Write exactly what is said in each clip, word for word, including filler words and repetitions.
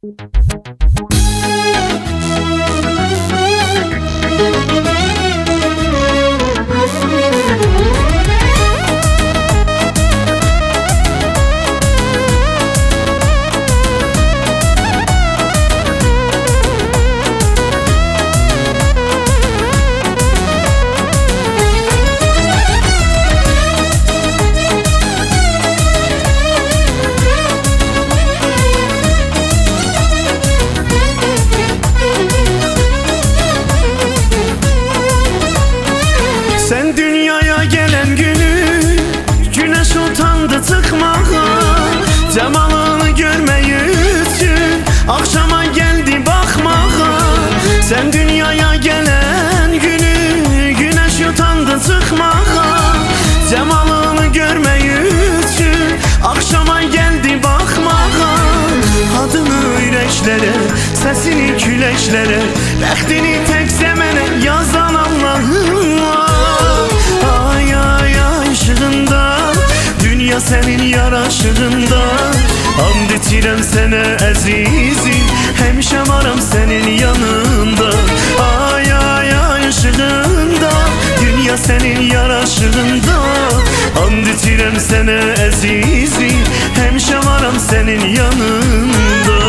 Sen dünyaya gelen günü güneş utandı çıkmağa, cemalını görmeyi için akşama geldi bakmağa. Sen dünyaya gelen günü güneş utandı çıkmağa, cemalını görmeyi için akşama geldi bakmağa. Adını yüreklere, sesini küleşlere, bəxtini tek zemene yazan Allah'ım var. Ay ay ay ışığında, dünya senin yaraşığında, and içirəm sənə əzizim, həmişə varam sənin yanında. Ay ay ay ışığında, dünya senin yaraşığında, and içirəm sənə əzizim, həmişə varam sənin yanında.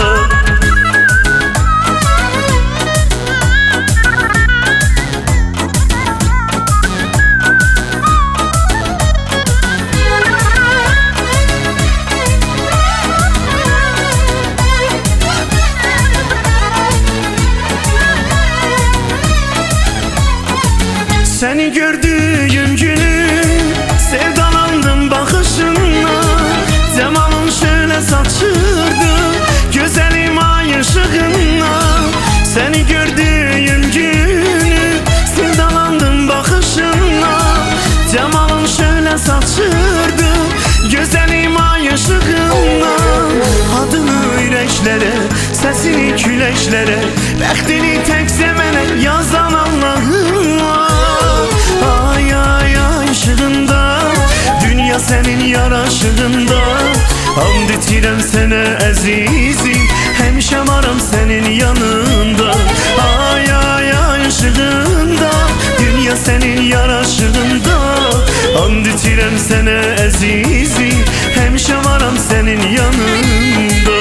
Seni gördüğüm günü sevdalandım bakışınla, cemalın şöyle saçırdı güzelim ay ışığınla. Seni gördüğüm günü sevdalandım bakışınla, cemalın şöyle saçırdı güzelim ay ışığınla. Adını yüreklere, sesini küleşlere, bəxtini tek zemene yazan Allah'ım var. Ay ay ay ışığında, dünya senin yaraşığında, and içirəm sənə əzizim, həmişə varam sənin yanında. Ay ay ay ışığında, dünya senin yaraşığında, and içirəm sənə əzizim, həmişə varam sənin yanında.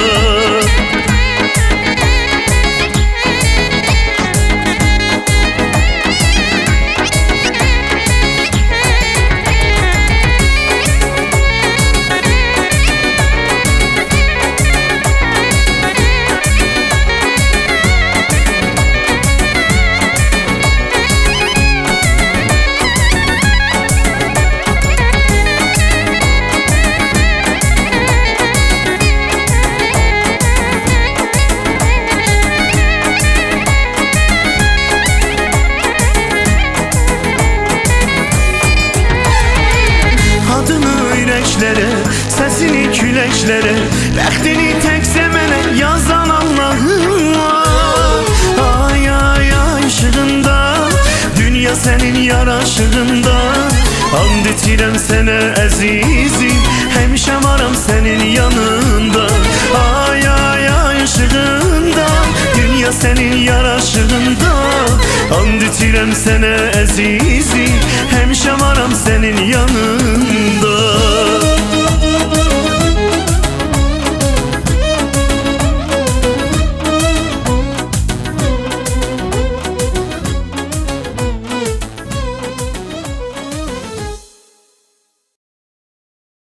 Sesini küleşlere, bəxtini tek zemene yazan Allah'ım var. Ay ay ay ışığında, dünya senin yaraşığında, and içirəm sənə əzizim, həmişə varam sənin yanında. Ay ay ay ışığında, dünya senin yaraşığında, and içirəm sənə əzizim,